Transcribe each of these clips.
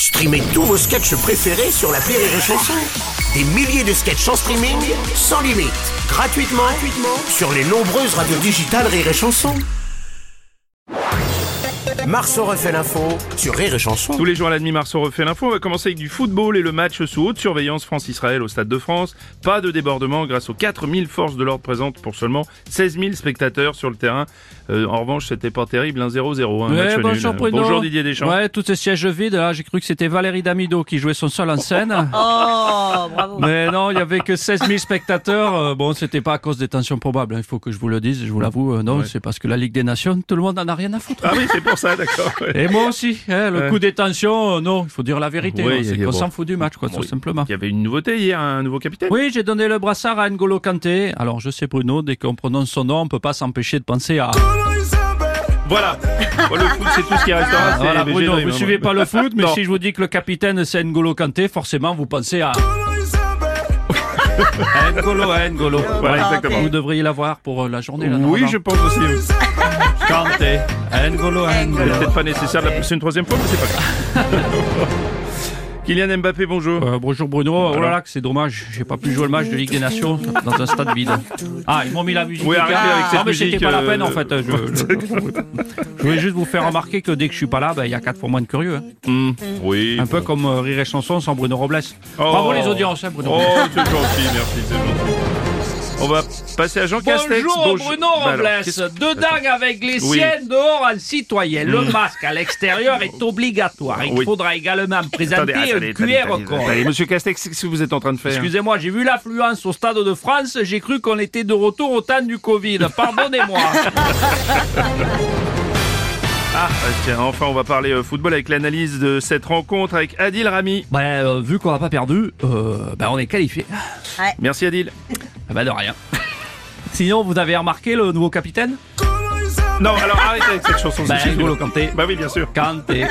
Streamez tous vos sketchs préférés sur l'appli Rire et Chanson. Des milliers de sketchs en streaming, sans limite, gratuitement sur les nombreuses radios digitales Rire et Chanson. Marceau refait l'info sur Rire et Chanson. Tous les jours à la demi, Marceau refait l'info. On va commencer avec du football et le match sous haute surveillance France-Israël au Stade de France. Pas de débordement grâce aux 4000 forces de l'ordre présentes pour seulement 16 000 spectateurs sur le terrain. En revanche, c'était pas terrible, 1-0-0. Ouais, match nul. Bonjour Didier Deschamps. Ouais, tous ces sièges vides, là, j'ai cru que c'était Valérie Damido qui jouait son seul en scène. Oh, bravo. Mais non, il y avait que 16 000 spectateurs. Bon, c'était pas à cause des tensions probables, hein, il faut que je vous le dise, je vous l'avoue. Non, c'est parce que la Ligue des Nations, tout le monde en a rien à foutre. Ah oui, c'est pour ça, d'accord. Ouais. Et moi aussi, hein, le coup des tensions, non, il faut dire la vérité. Oui, C'est qu'on bon. s'en fout du match, quoi, tout simplement. Il y avait une nouveauté hier, un nouveau capitaine. Oui, j'ai donné le brassard à N'Golo Kanté. Alors, je sais Bruno, dès qu'on prononce son nom, on peut pas s'empêcher de penser à... Voilà. Bon, le foot, c'est tout ce qui restera. C'est Voilà, BG Bruno, Dream, vous hein, suivez moi. pas le foot, mais Non. si je vous dis que le capitaine c'est N'Golo Kanté, forcément vous pensez à... N'Golo. Voilà, exactement. Vous devriez l'avoir pour la journée. Là, Oui, je pense aussi. Kanté, N'Golo. C'est peut-être pas nécessaire de la pousser une troisième fois, mais c'est pas grave. Kylian Mbappé, bonjour. Bonjour Bruno. Oh là là, que c'est dommage. J'ai pas pu jouer le match de Ligue des Nations dans un stade vide. Ah, ils m'ont mis la musique. Oui, arrêtez avec cette mais c'était musique, pas la peine en fait. Je voulais juste vous faire remarquer que dès que je suis pas là, il y a 4 fois moins de curieux. Hein. Oui. Un peu comme Rire et Chanson sans Bruno Robles. Oh. Bravo les audiences, hein, Bruno. Oh, c'est gentil, merci, c'est gentil. On va passer à Jean Castex. Bonjour Bruno Bah Robles. alors, qu'est-ce- Dedans avec les Oui. siennes, dehors en citoyen. Le masque à l'extérieur est obligatoire. Il Oui. faudra également me présenter Attendez, un QR code. attendez, monsieur Castex, qu'est-ce que vous êtes en train de faire? Excusez-moi, j'ai vu l'affluence au Stade de France, j'ai cru qu'on était de retour au temps du Covid. Pardonnez-moi. Ah, tiens, enfin, on va parler football avec l'analyse de cette rencontre avec Adil Rami. Vu qu'on n'a pas perdu, on est qualifié. Merci Adil. De rien. Sinon, vous avez remarqué le nouveau capitaine? Non, alors arrêtez avec cette chanson. c'est N'Golo Kanté. Bah oui, bien sûr. Kanté.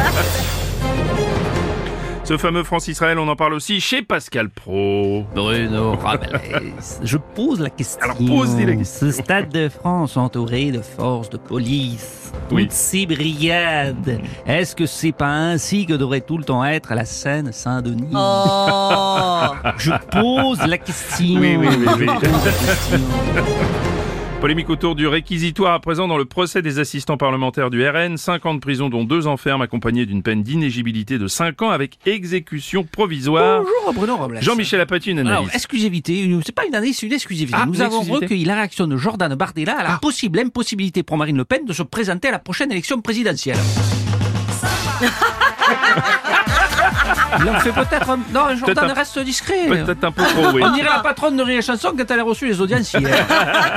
Ce fameux France-Israël, on en parle aussi chez Pascal Pro. Bruno Robles, je pose la question. Alors, pose-lui la question. Ce Stade de France entouré de forces de police, Oui. toutes ces brigades, est-ce que c'est pas ainsi que devrait tout le temps être à la Seine-Saint-Denis? Oh. Je pose la question. Oui. Je pose la question. Polémique autour du réquisitoire à présent dans le procès des assistants parlementaires du RN. 5 ans de prison dont 2 ans ferme accompagnés d'une peine d'inéligibilité de 5 ans avec exécution provisoire. Bonjour Bruno Robles. Jean-Michel Apathy, une Alors, analyse. exclusivité, c'est pas une analyse, c'est une exclusivité. Ah, Nous une avons exclusivité. recueilli la réaction de Jordan Bardella à la possible impossibilité pour Marine Le Pen de se présenter à la prochaine élection présidentielle. Il en fait peut-être un... Non, Jordan un- reste discret. Peut-être un peu trop, oui. On dirait la patronne de Rire et Chanson quand elle a reçu les audiences hier.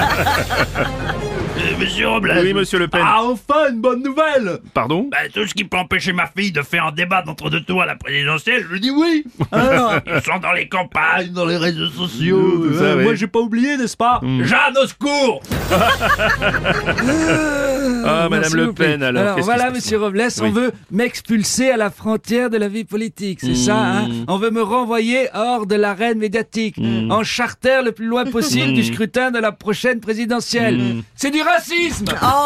Monsieur Robles. Oui, monsieur Le Pen. Ah, enfin, une bonne nouvelle. Pardon? Tout ce qui peut empêcher ma fille de faire un débat d'entre deux tours à la présidentielle, je dis oui. Ils sont dans les campagnes, dans les réseaux sociaux. Ça, oui. Moi, j'ai pas oublié, n'est-ce pas? Jeanne, au secours. Ah, madame Le Pen, alors. qu'est-ce qui voilà, se passe? monsieur Robles, Oui. on veut m'expulser à la frontière de la vie politique, c'est ça, hein? On veut me renvoyer hors de l'arène médiatique, en charter le plus loin possible du scrutin de la prochaine présidentielle. C'est du racisme!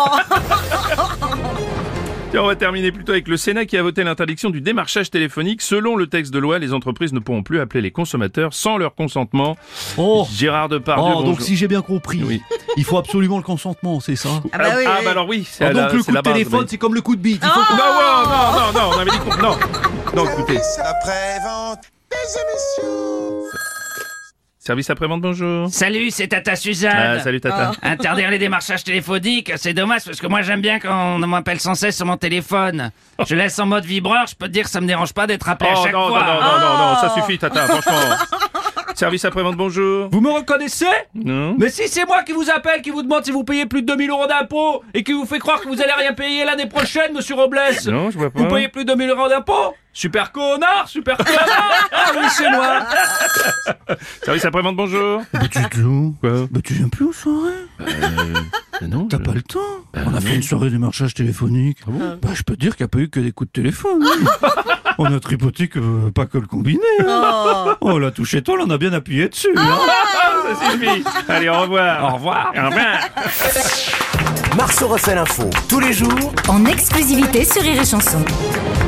Tiens, on va terminer plutôt avec le Sénat qui a voté l'interdiction du démarchage téléphonique. Selon le texte de loi, les entreprises ne pourront plus appeler les consommateurs sans leur consentement. Oh. Gérard Depardieu, Donc bonjour. si j'ai bien compris, Oui. il faut absolument le consentement, c'est ça? Ah bah oui, oui. alors oui, c'est Donc le coup c'est de la base, téléphone, oui. c'est comme le coup de bite. Il faut Non, on avait dit qu'on... Non, écoutez. Après-vente des émissions. Service après-vente, bonjour. Salut, c'est Tata Suzanne. Salut Tata. Interdire les démarchages téléphoniques, c'est dommage parce que moi j'aime bien quand on m'appelle sans cesse sur mon téléphone. Je laisse en mode vibreur, je peux te dire que ça me dérange pas d'être appelé à Oh chaque non, fois. non, ça suffit Tata, franchement. Service après-vente, bonjour. Vous me reconnaissez? Non. Mais si c'est moi qui vous appelle, qui vous demande si vous payez plus de 2000 € d'impôts et qui vous fait croire que vous allez rien payer l'année prochaine, monsieur Robles. Non, je vois pas. Vous payez plus de 2000 € d'impôts? Super connard. Ah oui, c'est moi. Service après-vente, bonjour. Tu tout. Quoi? Tu viens plus aux soirées? Non, T'as pas le temps. On a fait une soirée de démarchage téléphonique. Je peux te dire qu'il n'y a pas eu que des coups de téléphone. On a tripoté que pas que le combiné. Oh, la touche étoile, on a bien appuyé dessus. Ça suffit. Allez, au revoir. Au revoir. Au revoir. Marceau refait l'info tous les jours En exclusivité sur Rire et Chanson.